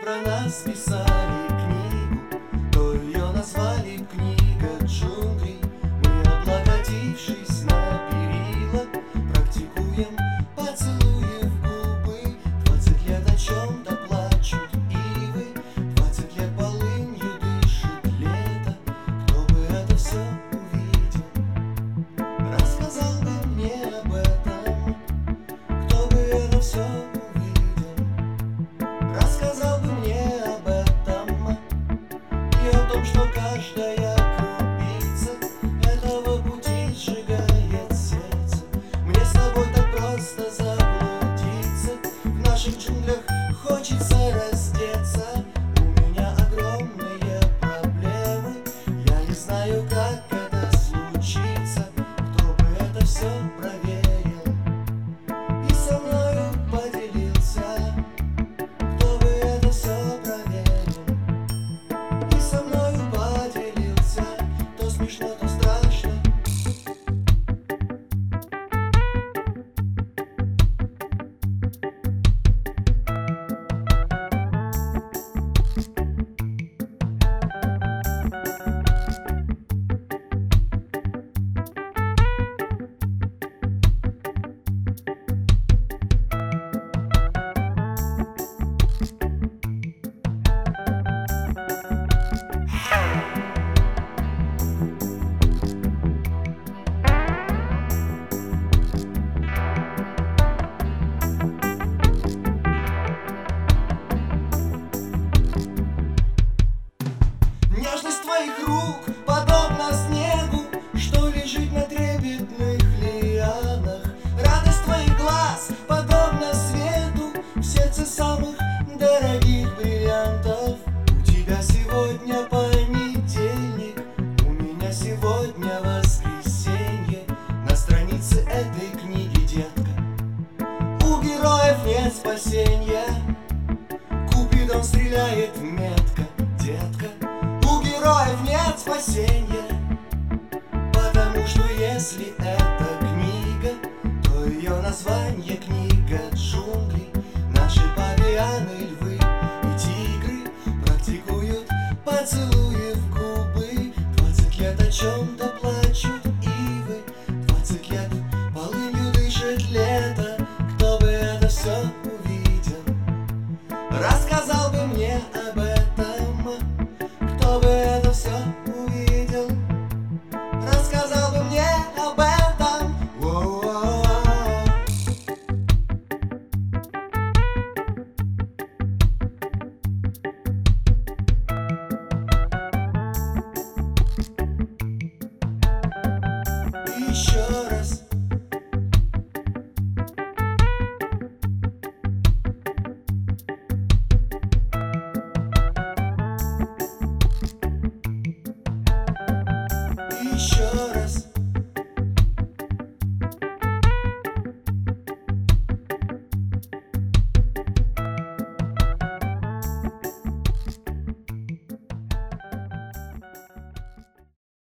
про нас писали книгу, то ее назвали «Книга джунглей». Мы, облокотившись на перила, практикуем поцелуи в губы. 20 лет о чем-то плачут ивы, 20 лет полынью дышит лето. Кто бы это все увидел, рассказал бы мне об этом. Кто бы это все увидел, рассказал бы мне об этом. И о том, что каждая крупица этого пути сжигает сердце. Мне с тобой так просто заблудиться, в наших джунглях хочется раздеться. У меня огромные проблемы, я не знаю, как это случится. Кто бы это все проверил и со мною поделился? Кто бы это все проверил и со мною поделился? То смешно, то страшно. Нежность твоих рук подобна снегу, что лежит на трепетных лианах. Радость твоих глаз подобна свету в сердце самых дорогих бриллиантов. У тебя сегодня понедельник, у меня сегодня воскресенье. На странице этой книги, детка, у героев нет спасения. Купидон стреляет метко, детка, у героев нет спасения. Потому что если это книга, то ее название «Книга джунглей». Наши павианы, львы и тигры практикуют поцелуи в губы. 20 лет о чем-то плачут ивы, 20 лет полынью дышит лето. Кто бы это все